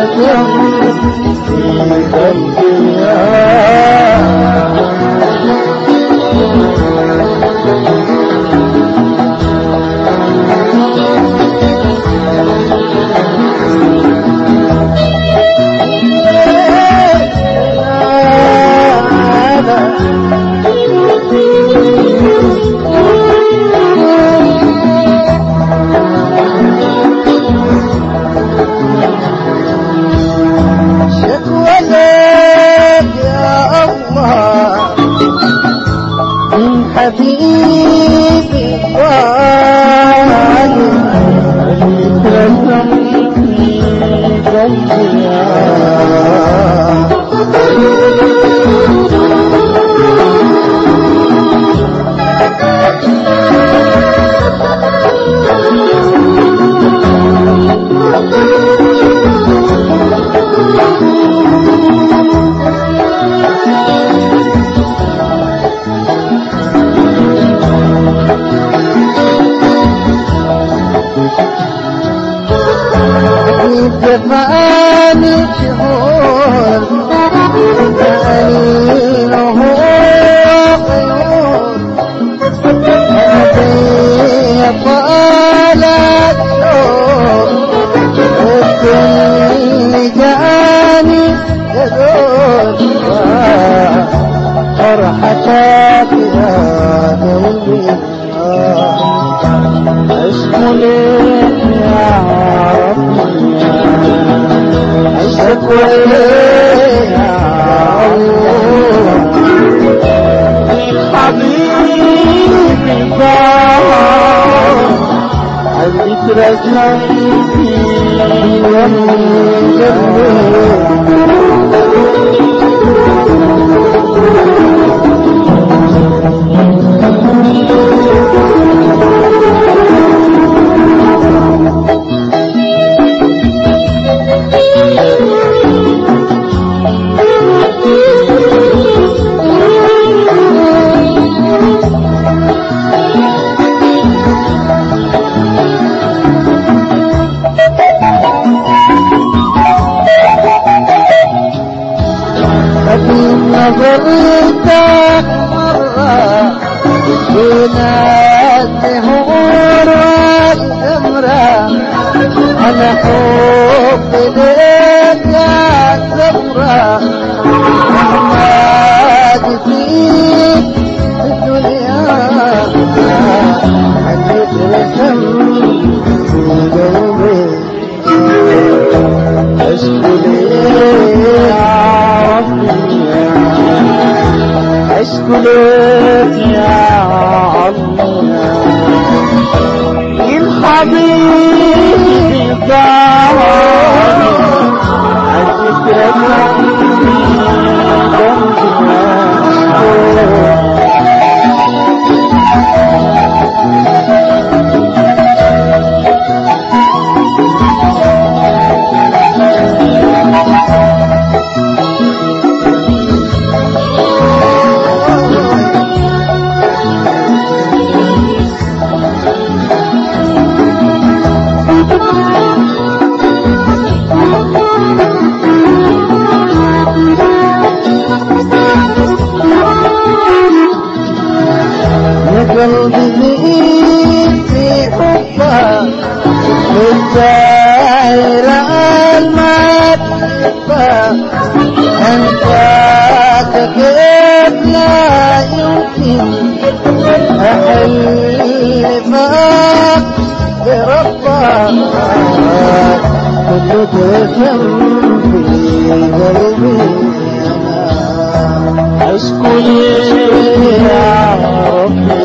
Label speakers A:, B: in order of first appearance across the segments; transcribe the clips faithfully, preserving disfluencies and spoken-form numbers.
A: جفاني شهور دليله قيود هدي طالت شوق الكل جاني يدور فرحتك يا قلبي اشكو لك يا ربي اشكو لك يا الله حبيبي ضاع الذكرى جنبي نظرتك مرة بين الدهور والأمرة أنا حب لك يا زهرة محمد فيك الدنيا حديث رسم في قلبي أشكو لك يا ربي اشكو لك يا الله الحبيب ضاعني الذكرى قلبي في حبك بالدائر المحبة أنت كيف لا يمكن أحلفك بربك كل تجم في قلبي أنا أشكو لك يا ربي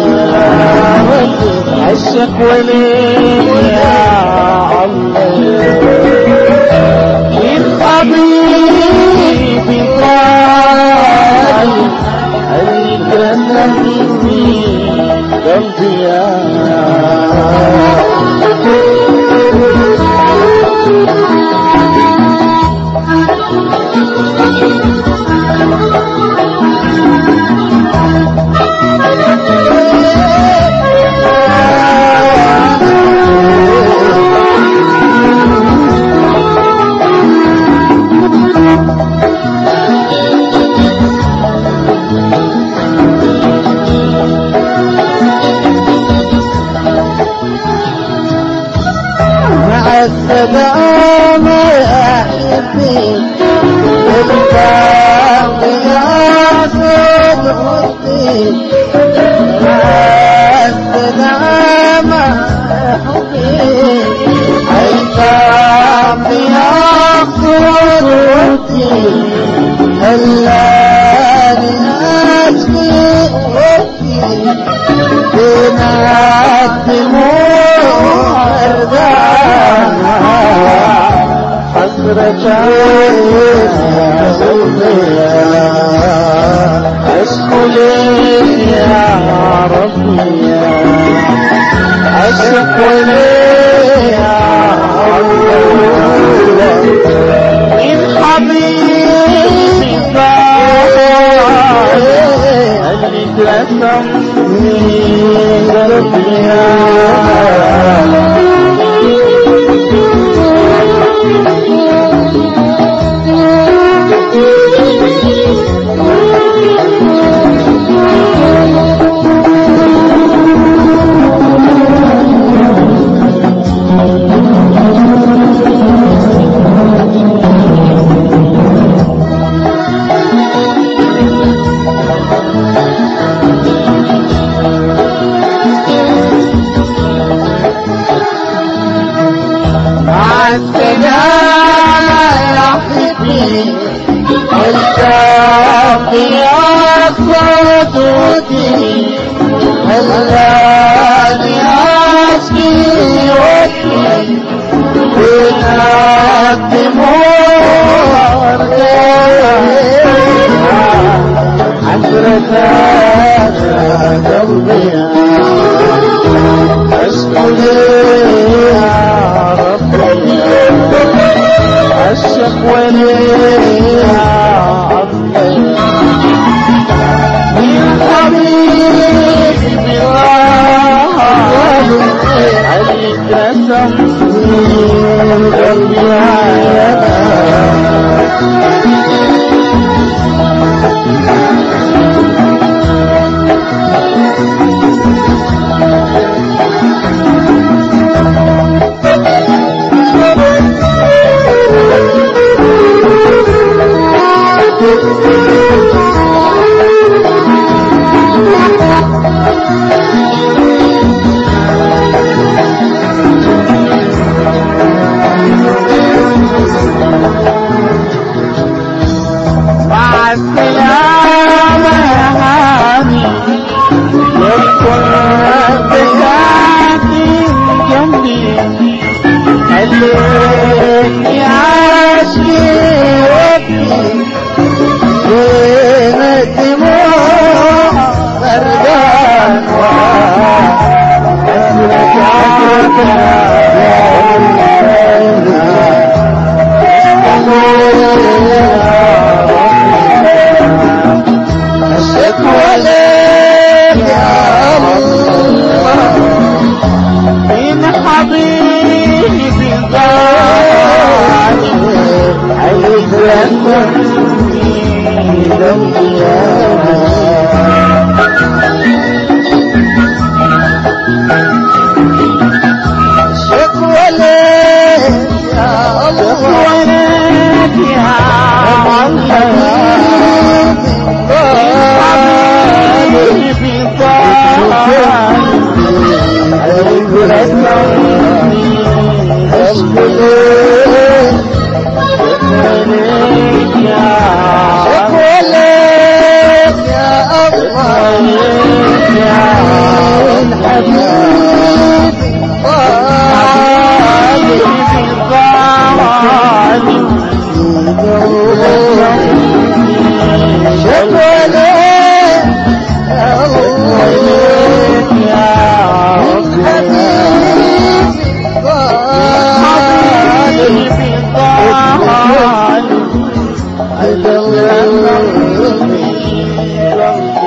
A: عشق ولي يا الله الحبيب طال الجنة في قلبي يا صوتي خلاني أشكي وابكي بين الدموع أرجعنا حسرة أشكو ليك يا ربي أشكو ليك يا ربي من حبيبي ضاع اللي تلسمني قلبي خلاني أشكي وابكي بين الدموع أرجعنا حسرة قلبي أشكو ليه يا ربي الشكوى ليه يا ربي من حبيبي اللي تسمني قلبي عيانا I don't know.